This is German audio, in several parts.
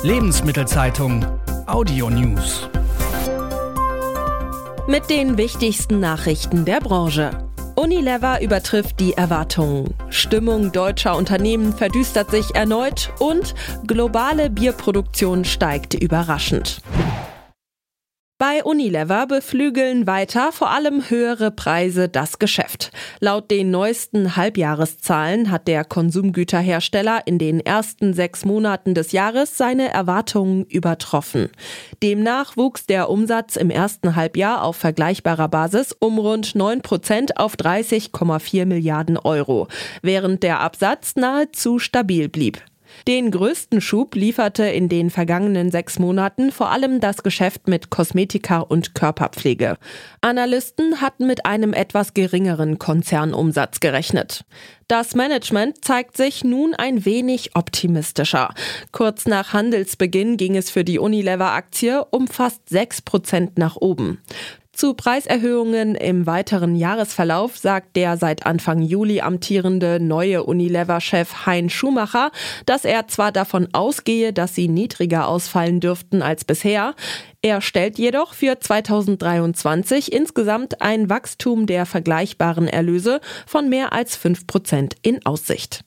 Lebensmittelzeitung Audio News. Mit den wichtigsten Nachrichten der Branche. Unilever übertrifft die Erwartungen. Stimmung deutscher Unternehmen verdüstert sich erneut und globale Bierproduktion steigt überraschend. Bei Unilever beflügeln weiter vor allem höhere Preise das Geschäft. Laut den neuesten Halbjahreszahlen hat der Konsumgüterhersteller in den ersten 6 Monaten des Jahres seine Erwartungen übertroffen. Demnach wuchs der Umsatz im ersten Halbjahr auf vergleichbarer Basis um rund 9% auf 30,4 Milliarden Euro, während der Absatz nahezu stabil blieb. Den größten Schub lieferte in den vergangenen 6 Monaten vor allem das Geschäft mit Kosmetika und Körperpflege. Analysten hatten mit einem etwas geringeren Konzernumsatz gerechnet. Das Management zeigt sich nun ein wenig optimistischer. Kurz nach Handelsbeginn ging es für die Unilever-Aktie um fast 6% nach oben. Zu Preiserhöhungen im weiteren Jahresverlauf sagt der seit Anfang Juli amtierende neue Unilever-Chef Hein Schumacher, dass er zwar davon ausgehe, dass sie niedriger ausfallen dürften als bisher. Er stellt jedoch für 2023 insgesamt ein Wachstum der vergleichbaren Erlöse von mehr als 5% in Aussicht.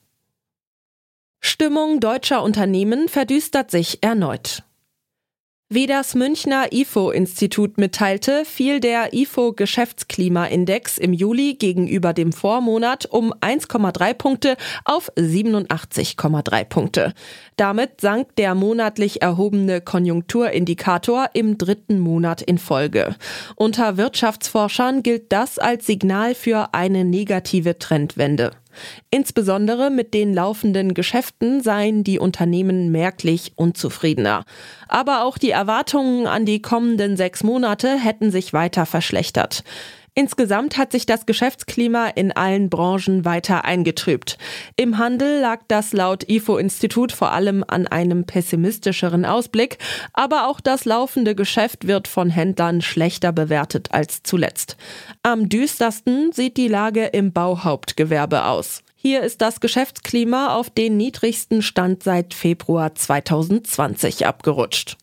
Stimmung deutscher Unternehmen verdüstert sich erneut. Wie das Münchner IFO-Institut mitteilte, fiel der IFO-Geschäftsklimaindex im Juli gegenüber dem Vormonat um 1,3 Punkte auf 87,3 Punkte. Damit sank der monatlich erhobene Konjunkturindikator im 3. Monat in Folge. Unter Wirtschaftsforschern gilt das als Signal für eine negative Trendwende. Insbesondere mit den laufenden Geschäften seien die Unternehmen merklich unzufriedener. Aber auch die Erwartungen an die kommenden 6 Monate hätten sich weiter verschlechtert. Insgesamt hat sich das Geschäftsklima in allen Branchen weiter eingetrübt. Im Handel lag das laut IFO-Institut vor allem an einem pessimistischeren Ausblick, aber auch das laufende Geschäft wird von Händlern schlechter bewertet als zuletzt. Am düstersten sieht die Lage im Bauhauptgewerbe aus. Hier ist das Geschäftsklima auf den niedrigsten Stand seit Februar 2020 abgerutscht.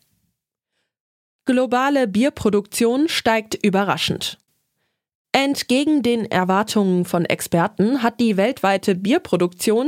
Globale Bierproduktion steigt überraschend. Entgegen den Erwartungen von Experten hat die weltweite Bierproduktion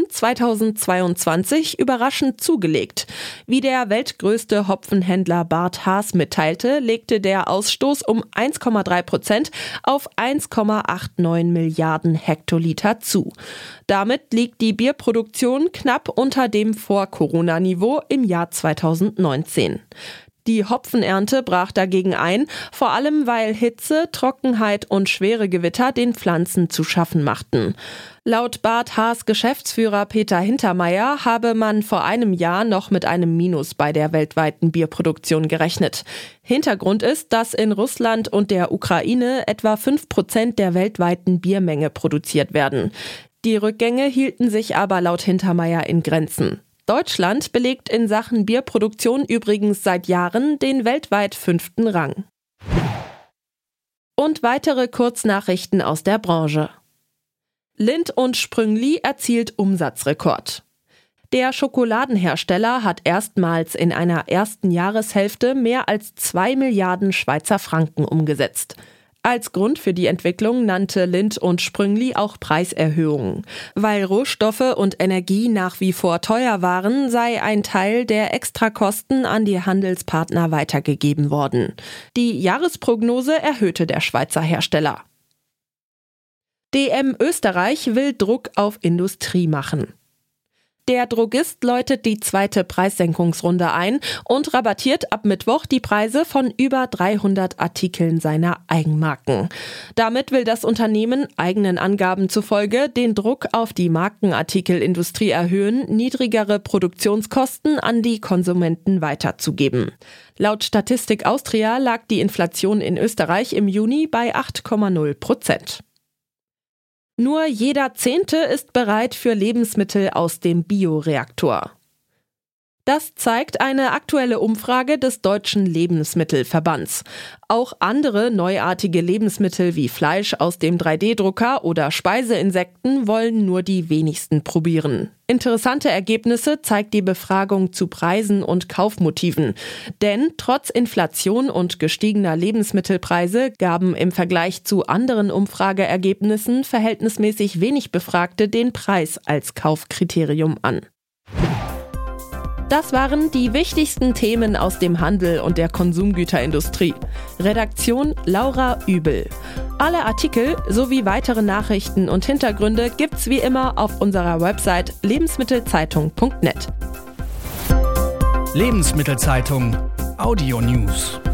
2022 überraschend zugelegt. Wie der weltgrößte Hopfenhändler Bart Haas mitteilte, legte der Ausstoß um 1,3% auf 1,89 Milliarden Hektoliter zu. Damit liegt die Bierproduktion knapp unter dem Vor-Corona-Niveau im Jahr 2019. Die Hopfenernte brach dagegen ein, vor allem weil Hitze, Trockenheit und schwere Gewitter den Pflanzen zu schaffen machten. Laut Bart Haas Geschäftsführer Peter Hintermeier habe man vor einem Jahr noch mit einem Minus bei der weltweiten Bierproduktion gerechnet. Hintergrund ist, dass in Russland und der Ukraine etwa 5% der weltweiten Biermenge produziert werden. Die Rückgänge hielten sich aber laut Hintermeier in Grenzen. Deutschland belegt in Sachen Bierproduktion übrigens seit Jahren den weltweit 5. Rang. Und weitere Kurznachrichten aus der Branche. Lindt & Sprüngli erzielt Umsatzrekord. Der Schokoladenhersteller hat erstmals in einer ersten Jahreshälfte mehr als 2 Milliarden Schweizer Franken umgesetzt. Als Grund für die Entwicklung nannte Lindt & Sprüngli auch Preiserhöhungen. Weil Rohstoffe und Energie nach wie vor teuer waren, sei ein Teil der Extrakosten an die Handelspartner weitergegeben worden. Die Jahresprognose erhöhte der Schweizer Hersteller. DM Österreich will Druck auf Industrie machen. Der Drogist läutet die 2. Preissenkungsrunde ein und rabattiert ab Mittwoch die Preise von über 300 Artikeln seiner Eigenmarken. Damit will das Unternehmen eigenen Angaben zufolge den Druck auf die Markenartikelindustrie erhöhen, niedrigere Produktionskosten an die Konsumenten weiterzugeben. Laut Statistik Austria lag die Inflation in Österreich im Juni bei 8,0%. Nur jeder 10. ist bereit für Lebensmittel aus dem Bioreaktor. Das zeigt eine aktuelle Umfrage des Deutschen Lebensmittelverbands. Auch andere neuartige Lebensmittel wie Fleisch aus dem 3D-Drucker oder Speiseinsekten wollen nur die wenigsten probieren. Interessante Ergebnisse zeigt die Befragung zu Preisen und Kaufmotiven. Denn trotz Inflation und gestiegener Lebensmittelpreise gaben im Vergleich zu anderen Umfrageergebnissen verhältnismäßig wenig Befragte den Preis als Kaufkriterium an. Das waren die wichtigsten Themen aus dem Handel und der Konsumgüterindustrie. Redaktion Laura Übel. Alle Artikel sowie weitere Nachrichten und Hintergründe gibt's wie immer auf unserer Website lebensmittelzeitung.net. Lebensmittelzeitung Audio News.